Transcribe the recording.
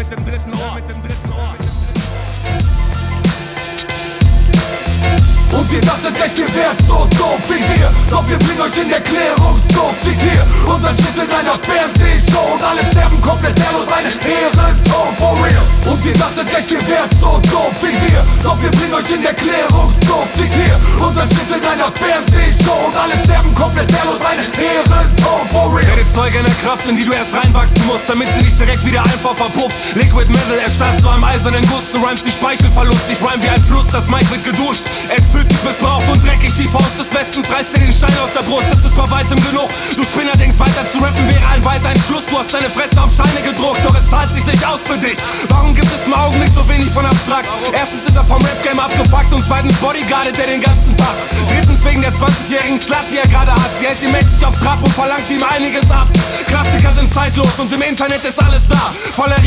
mit dem dritten Ohr. Und ihr dachtet echt, ihr wärt so doof wie wir, doch wir bringen euch in Erklärungsnot. Zitier unseren Schnitt in einer Fernsehshow und alle sterben komplett wehrlos, einen Ehrenton, for real. Und ihr dachtet echt, ihr wärt so doof wie wir, doch wir bringen euch in Erklärungsnot. Zitier unseren Schnitt in einer Fernsehshow und alle sterben komplett wehrlos, einen Ehrenton, for real. Werde Zeuge einer Kraft, in die du erst reinwachsen musst, damit sie nicht direkt wieder einfach verpufft. Liquid Metal erstarrt zu einem eisernen Guss, du rhymst die Speichelverlust, ich rhyme wie ein Fluss, das Mic wird geduscht. Es fühlt sich missbraucht und dreckig, die Faust des Westens reißt dir den Stein aus der Brust, das ist bei weitem genug. Du Spinner denkst, weiter zu rappen wäre ein weiser Entschluss. Du hast deine Fresse auf Scheine gedruckt, doch es zahlt sich nicht aus für dich. Warum gibt es im Augenblick so wenig von abstrakt? Erstens ist er vom Rap-Game abgefuckt und zweitens bodyguardet er den ganzen Tag. Drittens wegen der 20-jährigen Slut, die er gerade hat. Sie hält ihn mächtig auf Trab und verlangt ihm einiges ab. Klassiker sind zeitlos und im Internet ist alles da. Voller